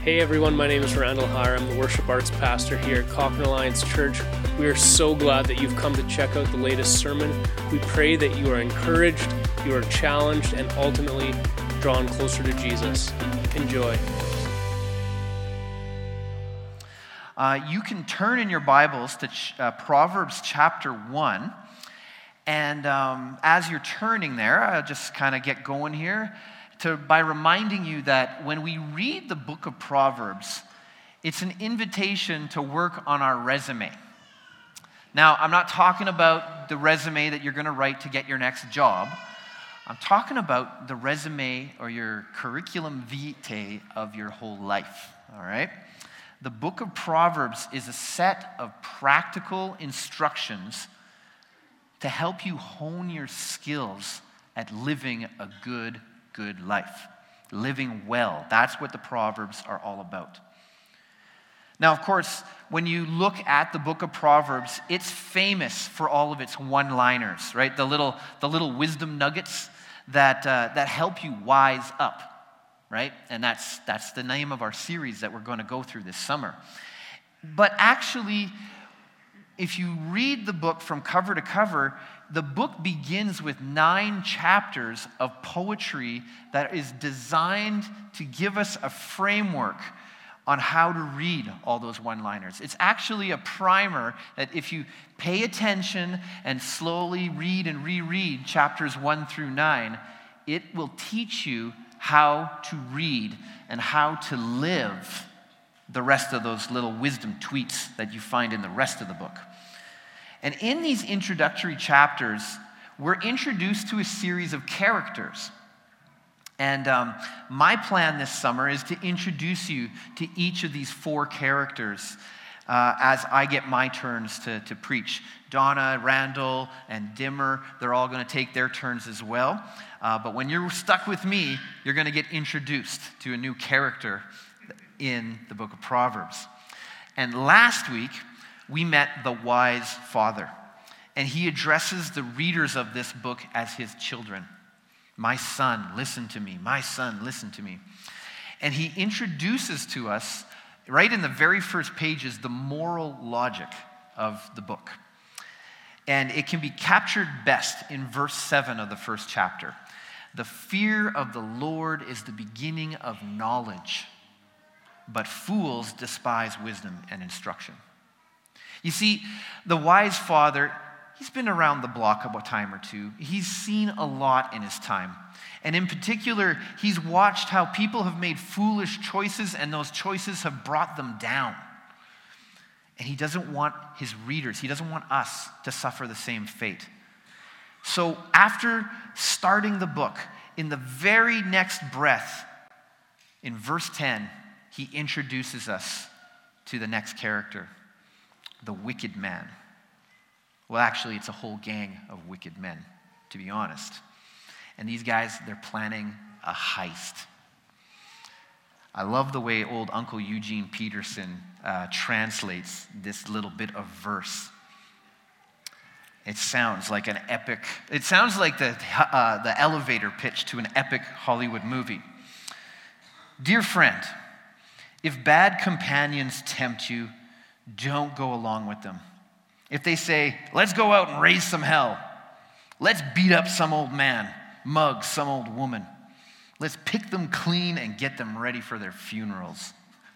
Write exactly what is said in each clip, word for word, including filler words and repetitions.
Hey everyone, my name is Randall Hire. I'm the worship arts pastor here at Cochrane Alliance Church. We are so glad that you've come to check out the latest sermon. We pray that you are encouraged, you are challenged, and ultimately drawn closer to Jesus. Enjoy. Uh, you can turn in your Bibles to ch- uh, Proverbs chapter one. And um, as you're turning there, I'll just kind of get going here to, by reminding you that when we read the book of Proverbs, it's an invitation to work on our resume. Now, I'm not talking about the resume that you're going to write to get your next job. I'm talking about the resume or your curriculum vitae of your whole life, all right? The book of Proverbs is a set of practical instructions to help you hone your skills at living a good, good life. Living well. That's what the Proverbs are all about. Now, of course, when you look at the book of Proverbs, it's famous for all of its one-liners, right? The little, the little wisdom nuggets that, uh, that help you wise up, right? And that's, that's the name of our series that we're going to go through this summer. But actually, if you read the book from cover to cover, the book begins with nine chapters of poetry that is designed to give us a framework on how to read all those one-liners. It's actually a primer that if you pay attention and slowly read and reread chapters one through nine, it will teach you how to read and how to live the rest of those little wisdom tweets that you find in the rest of the book. And in these introductory chapters, we're introduced to a series of characters. And um, my plan this summer is to introduce you to each of these four characters uh, as I get my turns to, to preach. Donna, Randall, and Dimmer, they're all going to take their turns as well. Uh, but when you're stuck with me, you're going to get introduced to a new character in the book of Proverbs. And last week, we met the wise father, and he addresses the readers of this book as his children. My son, listen to me. My son, listen to me. And he introduces to us, right in the very first pages, the moral logic of the book. And it can be captured best in verse seven of the first chapter. The fear of the Lord is the beginning of knowledge, but fools despise wisdom and instruction. You see, the wise father, he's been around the block a time or two. He's seen a lot in his time. And in particular, he's watched how people have made foolish choices, and those choices have brought them down. And he doesn't want his readers, he doesn't want us to suffer the same fate. So after starting the book, in the very next breath, in verse ten, he introduces us to the next character. The wicked man. Well, actually, it's a whole gang of wicked men, to be honest. And these guys, they're planning a heist. I love the way old Uncle Eugene Peterson uh, translates this little bit of verse. It sounds like an epic, it sounds like the, uh, the elevator pitch to an epic Hollywood movie. Dear friend, if bad companions tempt you, don't go along with them. If they say, let's go out and raise some hell. Let's beat up some old man, mug some old woman. Let's pick them clean and get them ready for their funerals.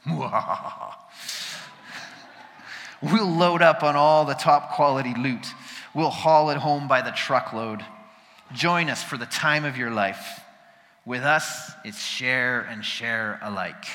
We'll load up on all the top quality loot. We'll haul it home by the truckload. Join us for the time of your life. With us, it's share and share alike.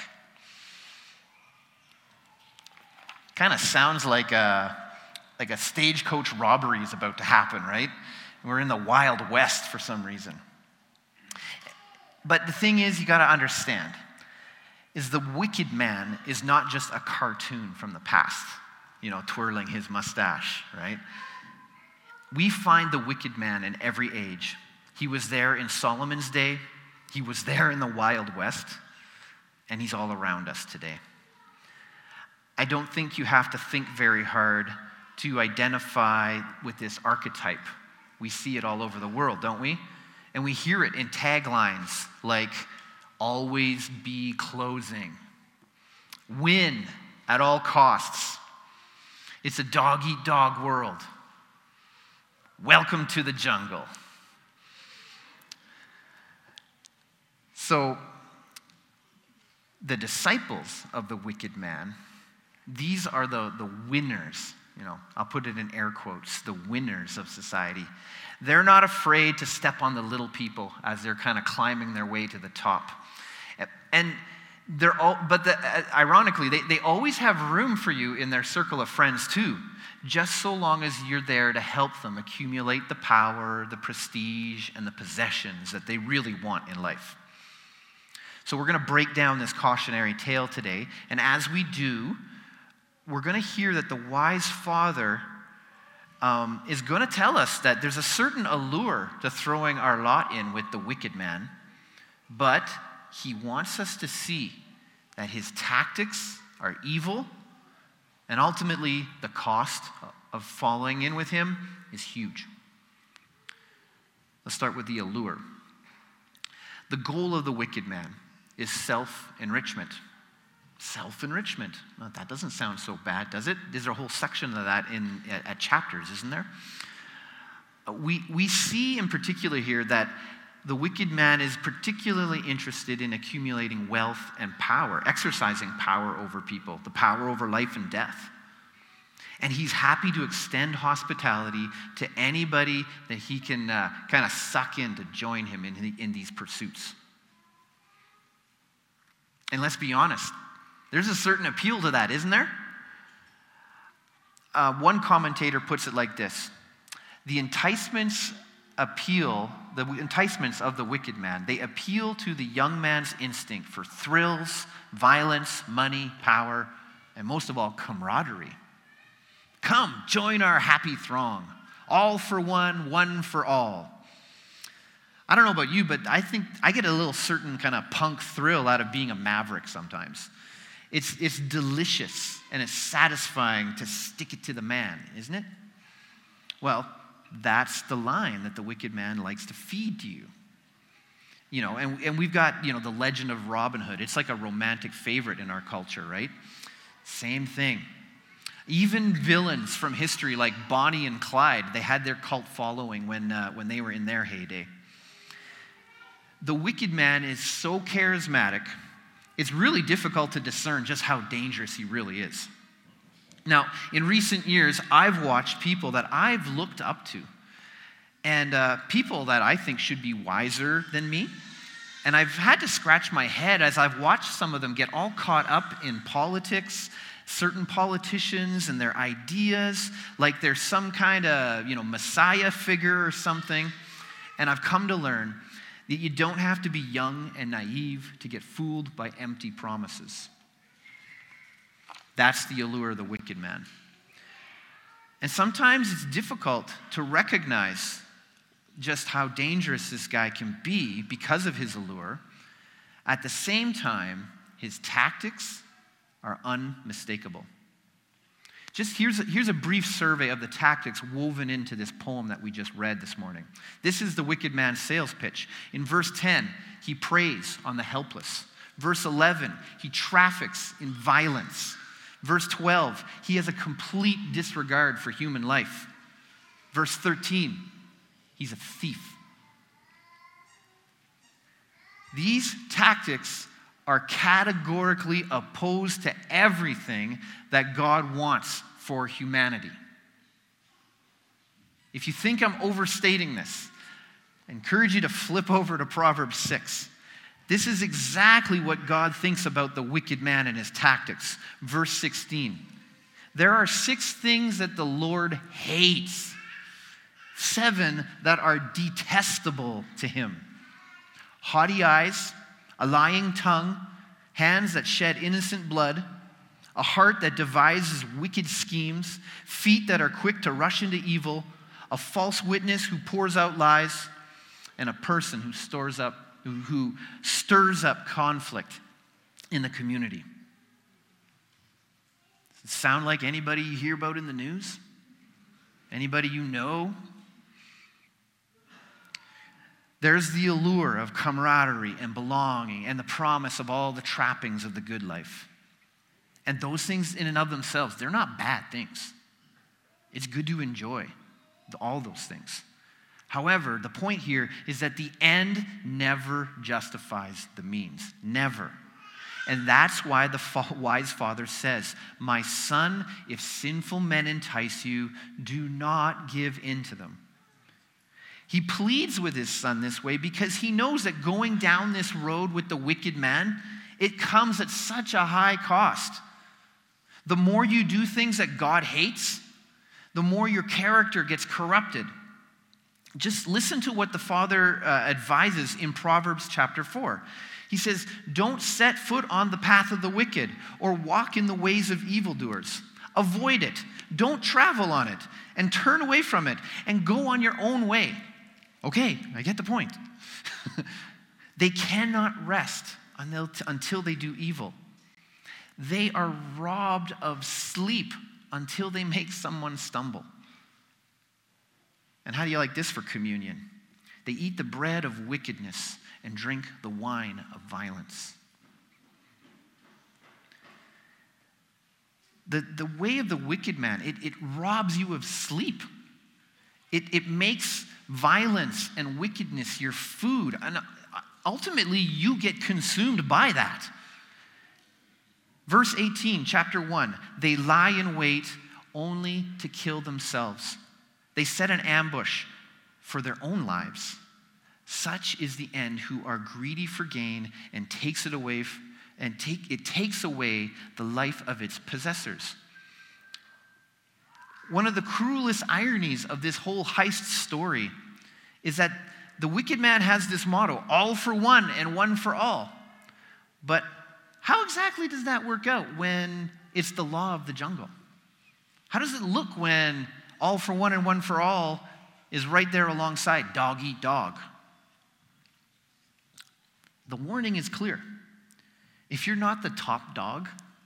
Kind of sounds like a, like a stagecoach robbery is about to happen, right? We're in the Wild West for some reason. But the thing is, you got to understand, is the wicked man is not just a cartoon from the past, you know, twirling his mustache, right? We find the wicked man in every age. He was there in Solomon's day. He was there in the Wild West. And he's all around us today. I don't think you have to think very hard to identify with this archetype. We see it all over the world, don't we? And we hear it in taglines like, always be closing. Win at all costs. It's a dog-eat-dog world. Welcome to the jungle. So, the disciples of the wicked man, these are the, the winners. You know, I'll put it in air quotes, the winners of society. They're not afraid to step on the little people as they're kind of climbing their way to the top. And they're all, but the, uh, ironically, they, they always have room for you in their circle of friends too, just so long as you're there to help them accumulate the power, the prestige, and the possessions that they really want in life. So we're going to break down this cautionary tale today, and as we do, we're going to hear that the wise father um, is going to tell us that there's a certain allure to throwing our lot in with the wicked man, but he wants us to see that his tactics are evil, and ultimately the cost of following in with him is huge. Let's start with the allure. The goal of the wicked man is self-enrichment. Self-enrichment. Well, that doesn't sound so bad, does it? There's a whole section of that in at, at chapters, isn't there? We, we see in particular here that the wicked man is particularly interested in accumulating wealth and power, exercising power over people, the power over life and death. And he's happy to extend hospitality to anybody that he can uh, kind of suck in to join him in, the, in these pursuits. And let's be honest, there's a certain appeal to that, isn't there? Uh, one commentator puts it like this: the enticements appeal, the enticements of the wicked man, they appeal to the young man's instinct for thrills, violence, money, power, and most of all, camaraderie. Come, join our happy throng. All for one, one for all. I don't know about you, but I think I get a little certain kind of punk thrill out of being a maverick sometimes. It's, it's delicious and it's satisfying to stick it to the man, isn't it? Well, that's the line that the wicked man likes to feed to you. You know, and, and we've got, you know, the legend of Robin Hood. It's like a romantic favorite in our culture, right? Same thing. Even villains from history like Bonnie and Clyde, they had their cult following when, uh, when they were in their heyday. The wicked man is so charismatic, it's really difficult to discern just how dangerous he really is. Now, in recent years, I've watched people that I've looked up to, and uh, people that I think should be wiser than me. And I've had to scratch my head as I've watched some of them get all caught up in politics, certain politicians and their ideas, like they're some kind of, you know, messiah figure or something. And I've come to learn that you don't have to be young and naive to get fooled by empty promises. That's the allure of the wicked man. And sometimes it's difficult to recognize just how dangerous this guy can be because of his allure. At the same time, his tactics are unmistakable. Just here's a, here's a brief survey of the tactics woven into this poem that we just read this morning. This is the wicked man's sales pitch. In verse ten, he preys on the helpless. Verse eleven, he traffics in violence. Verse twelve, he has a complete disregard for human life. Verse thirteen, he's a thief. These tactics are categorically opposed to everything that God wants for humanity. If you think I'm overstating this, I encourage you to flip over to Proverbs six. This is exactly what God thinks about the wicked man and his tactics. Verse sixteen. There are six things that the Lord hates, seven that are detestable to him: haughty eyes, a lying tongue, hands that shed innocent blood, a heart that devises wicked schemes, feet that are quick to rush into evil, a false witness who pours out lies, and a person who stores up, who, who stirs up conflict in the community. Does it sound like anybody you hear about in the news? Anybody you know? There's the allure of camaraderie and belonging and the promise of all the trappings of the good life. And those things in and of themselves, they're not bad things. It's good to enjoy all those things. However, the point here is that the end never justifies the means. Never. And that's why the wise father says, "My son, if sinful men entice you, do not give in to them." He pleads with his son this way because he knows that going down this road with the wicked man, it comes at such a high cost. The more you do things that God hates, the more your character gets corrupted. Just listen to what the father uh, advises in Proverbs chapter four. He says, "Don't set foot on the path of the wicked or walk in the ways of evildoers. Avoid it. Don't travel on it and turn away from it and go on your own way." Okay, I get the point. They cannot rest until, until they do evil. They are robbed of sleep until they make someone stumble. And how do you like this for communion? They eat the bread of wickedness and drink the wine of violence. The, the way of the wicked man, it, it robs you of sleep. It, it makes violence and wickedness your food. And ultimately, you get consumed by that. Verse eighteen, chapter one, "They lie in wait only to kill themselves. They set an ambush for their own lives. Such is the end who are greedy for gain and takes it away and take it takes away the life of its possessors." One of the cruelest ironies of this whole heist story is that the wicked man has this motto, all for one and one for all. But how exactly does that work out when it's the law of the jungle? How does it look when all for one and one for all is right there alongside dog eat dog? The warning is clear. If you're not the top dog,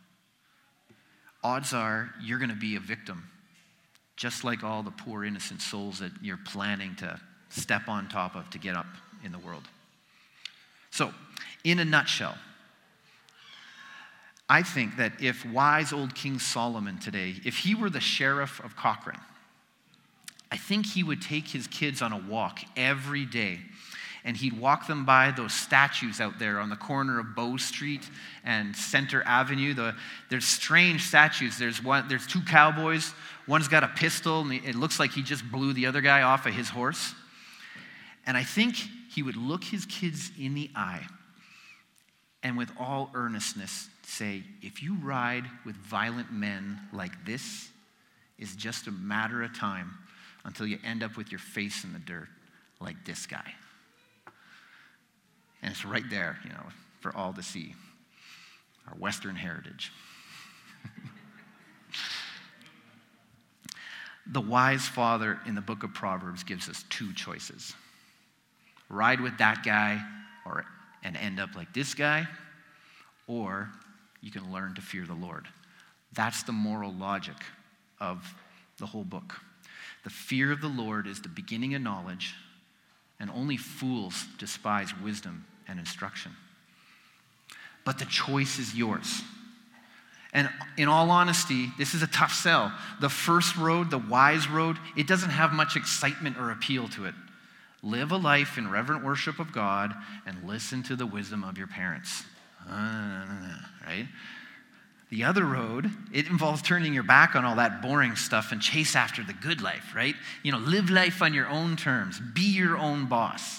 odds are you're going to be a victim, just like all the poor innocent souls that you're planning to step on top of to get up in the world. So, in a nutshell, I think that if wise old King Solomon today, if he were the sheriff of Cochrane, I think he would take his kids on a walk every day, and he'd walk them by those statues out there on the corner of Bow Street and Center Avenue. The, there's strange statues. There's one. There's two cowboys. One's got a pistol, and it looks like he just blew the other guy off of his horse. And I think he would look his kids in the eye and with all earnestness say, if you ride with violent men like this, it's just a matter of time until you end up with your face in the dirt like this guy. And it's right there, you know, for all to see. Our Western heritage. The wise father in the book of Proverbs gives us two choices. Ride with that guy or and end up like this guy, or you can learn to fear the Lord. That's the moral logic of the whole book. The fear of the Lord is the beginning of knowledge, and only fools despise wisdom and instruction. But the choice is yours. And in all honesty, this is a tough sell. The first road, the wise road, it doesn't have much excitement or appeal to it. Live a life in reverent worship of God and listen to the wisdom of your parents. Uh, right? The other road, it involves turning your back on all that boring stuff and chase after the good life, right? You know, live life on your own terms. Be your own boss.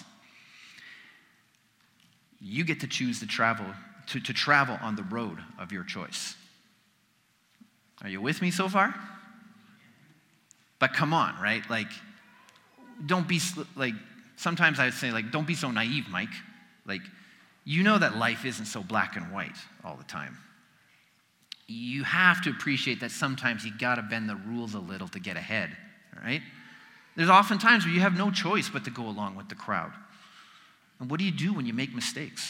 You get to choose to travel, to, to travel on the road of your choice. Are you with me so far? But come on, right? Like, don't be, like, sometimes I would say, like, don't be so naive, Mike. Like, you know that life isn't so black and white all the time. You have to appreciate that sometimes you got to bend the rules a little to get ahead, all right? There's often times where you have no choice but to go along with the crowd. And what do you do when you make mistakes?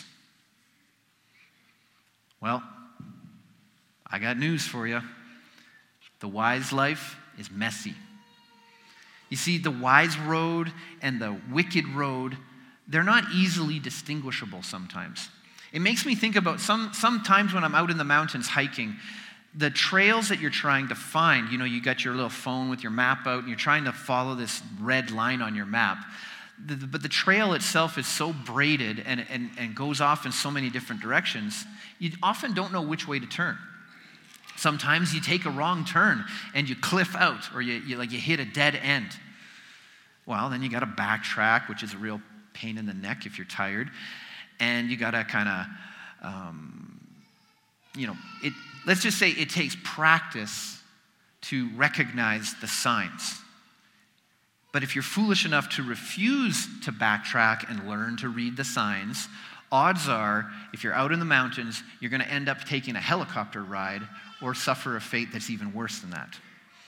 Well, I got news for you. The wise life is messy. You see, the wise road and the wicked road, they're not easily distinguishable sometimes. It makes me think about some sometimes when I'm out in the mountains hiking, the trails that you're trying to find, you know, you got your little phone with your map out and you're trying to follow this red line on your map. The, the, but the trail itself is so braided and, and, and goes off in so many different directions, you often don't know which way to turn. Sometimes you take a wrong turn and you cliff out, or you, you like you hit a dead end. Well, then you got to backtrack, which is a real pain in the neck if you're tired, and you got to kind of, um, you know, it. Let's just say it takes practice to recognize the signs. But if you're foolish enough to refuse to backtrack and learn to read the signs, odds are, if you're out in the mountains, you're going to end up taking a helicopter ride or suffer a fate that's even worse than that.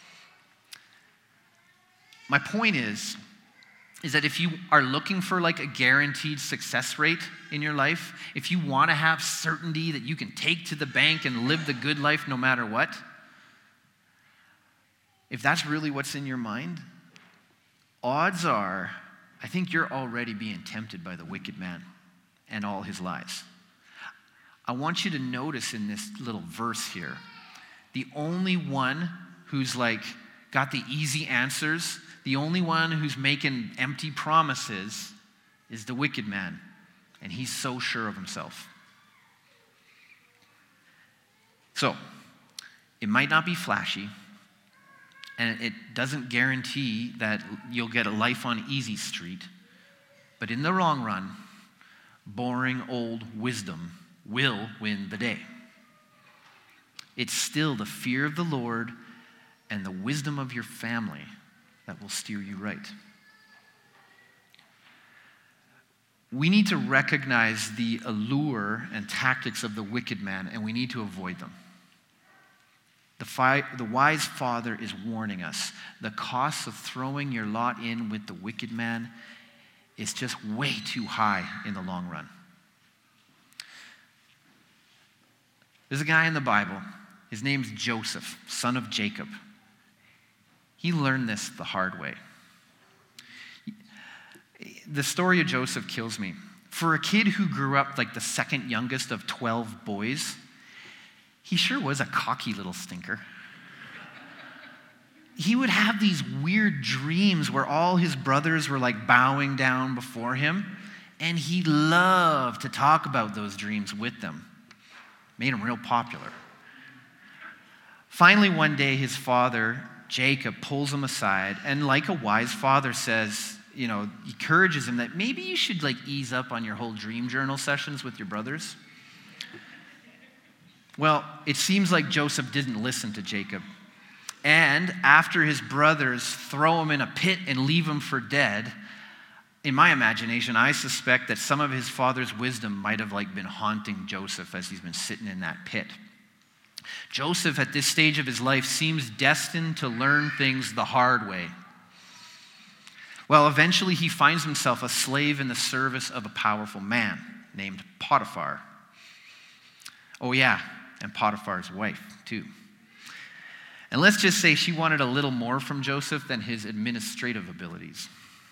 My point is, is that if you are looking for like a guaranteed success rate in your life, if you want to have certainty that you can take to the bank and live the good life no matter what, if that's really what's in your mind, odds are, I think you're already being tempted by the wicked man and all his lies. I want you to notice in this little verse here, the only one who's like got the easy answers, the only one who's making empty promises is the wicked man, and he's so sure of himself. So, it might not be flashy, and it doesn't guarantee that you'll get a life on easy street, but in the long run, boring old wisdom will win the day. It's still the fear of the Lord and the wisdom of your family that will steer you right. We need to recognize the allure and tactics of the wicked man, and we need to avoid them. The, fi- the wise father is warning us. The cost of throwing your lot in with the wicked man is just way too high in the long run. There's a guy in the Bible. His name's Joseph, son of Jacob. He learned this the hard way. The story of Joseph kills me. For a kid who grew up like the second youngest of twelve boys, he sure was a cocky little stinker. He would have these weird dreams where all his brothers were like bowing down before him, and he loved to talk about those dreams with them. Made him real popular. Finally, one day, his father, Jacob, pulls him aside, and like a wise father says, you know, encourages him that maybe you should like ease up on your whole dream journal sessions with your brothers. Well, it seems like Joseph didn't listen to Jacob. And after his brothers throw him in a pit and leave him for dead, in my imagination, I suspect that some of his father's wisdom might have like been haunting Joseph as he's been sitting in that pit. Joseph, at this stage of his life, seems destined to learn things the hard way. Well, eventually he finds himself a slave in the service of a powerful man named Potiphar. Oh yeah, and Potiphar's wife, too. And let's just say she wanted a little more from Joseph than his administrative abilities.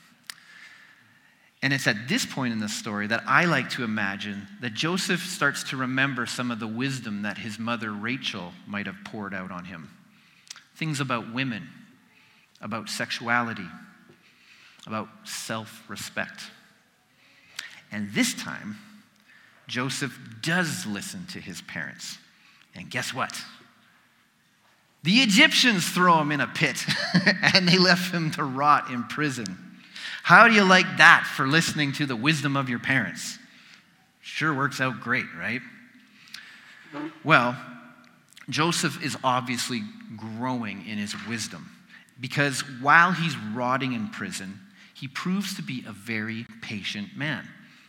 And it's at this point in the story that I like to imagine that Joseph starts to remember some of the wisdom that his mother Rachel might have poured out on him. Things about women, about sexuality, about self-respect. And this time, Joseph does listen to his parents. And guess what? The Egyptians throw him in a pit, and they left him to rot in prison. How do you like that for listening to the wisdom of your parents? Sure works out great, right? Well, Joseph is obviously growing in his wisdom because while he's rotting in prison, he proves to be a very patient man.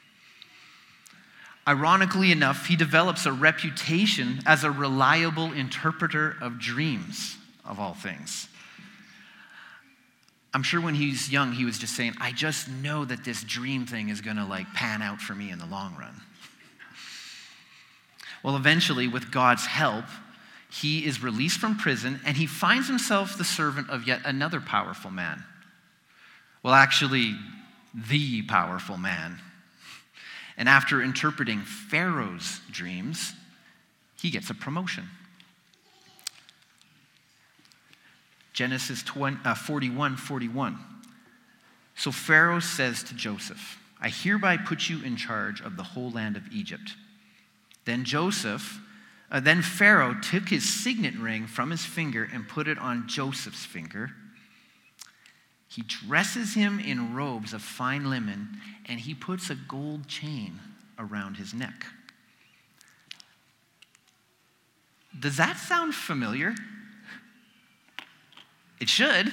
Ironically enough, he develops a reputation as a reliable interpreter of dreams, of all things. I'm sure when he was young, he was just saying, I just know that this dream thing is going to like pan out for me in the long run. Well, eventually, with God's help, he is released from prison and he finds himself the servant of yet another powerful man. Well, actually, the powerful man. And after interpreting Pharaoh's dreams, he gets a promotion. Genesis forty-one forty-one. So Pharaoh says to Joseph, I hereby put you in charge of the whole land of Egypt. Then Joseph, uh, then Pharaoh took his signet ring from his finger and put it on Joseph's finger. He dresses him in robes of fine linen, and he puts a gold chain around his neck. Does that sound familiar? It should.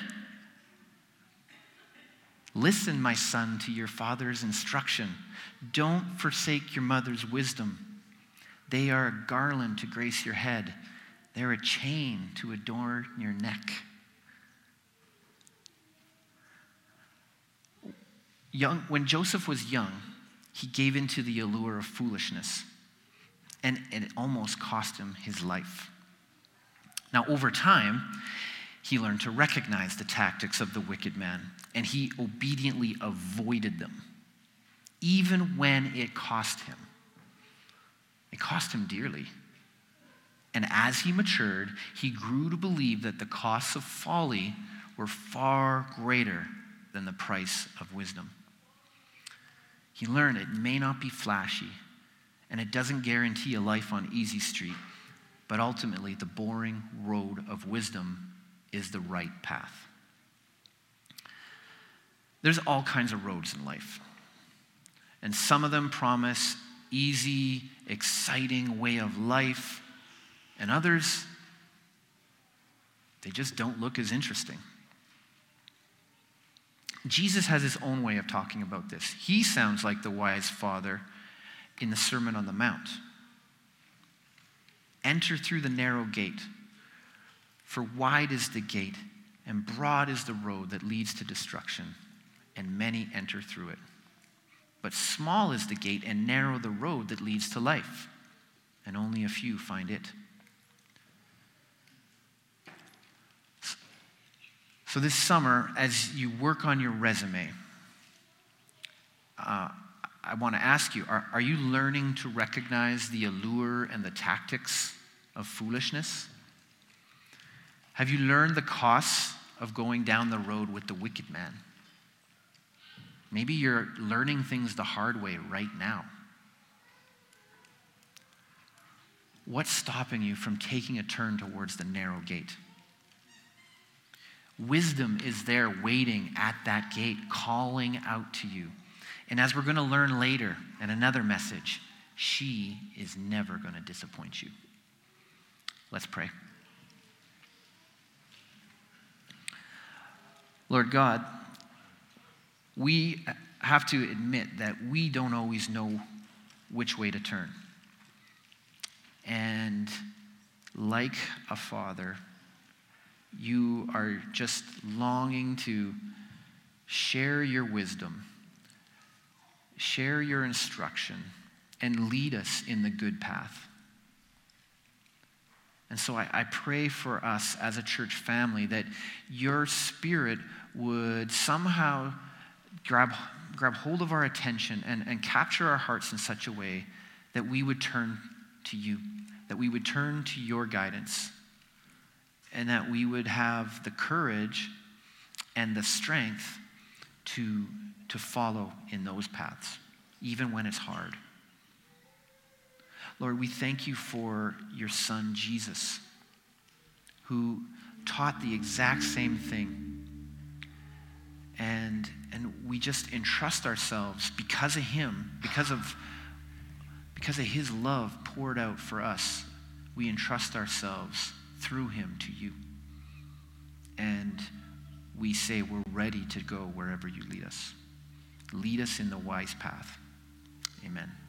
Listen, my son, to your father's instruction. Don't forsake your mother's wisdom. They are a garland to grace your head. They're a chain to adorn your neck. Young, when Joseph was young, he gave in to the allure of foolishness, and it almost cost him his life. Now, over time, he learned to recognize the tactics of the wicked man, and he obediently avoided them, even when it cost him. It cost him dearly. And as he matured, he grew to believe that the costs of folly were far greater than the price of wisdom. He learned it may not be flashy, and it doesn't guarantee a life on easy street, but ultimately the boring road of wisdom is the right path. There's all kinds of roads in life, and some of them promise easy, exciting way of life, and others, they just don't look as interesting. Jesus has his own way of talking about this. He sounds like the wise father in the Sermon on the Mount. Enter through the narrow gate, for wide is the gate, and broad is the road that leads to destruction, and many enter through it. But small is the gate, and narrow the road that leads to life, and only a few find it. So this summer, as you work on your resume, uh, I want to ask you, are, are you learning to recognize the allure and the tactics of foolishness? Have you learned the costs of going down the road with the wicked man? Maybe you're learning things the hard way right now. What's stopping you from taking a turn towards the narrow gate? Wisdom is there waiting at that gate, calling out to you. And as we're going to learn later in another message, she is never going to disappoint you. Let's pray. Lord God, we have to admit that we don't always know which way to turn. And like a father, you are just longing to share your wisdom, share your instruction, and lead us in the good path. And so I, I pray for us as a church family that your Spirit would somehow grab, grab hold of our attention and, and capture our hearts in such a way that we would turn to you, that we would turn to your guidance, and that we would have the courage and the strength to, to follow in those paths, even when it's hard. Lord, we thank you for your son, Jesus, who taught the exact same thing. And, and we just entrust ourselves because of him, because of, because of his love poured out for us. We entrust ourselves through him to you. And we say we're ready to go wherever you lead us. Lead us in the wise path. Amen.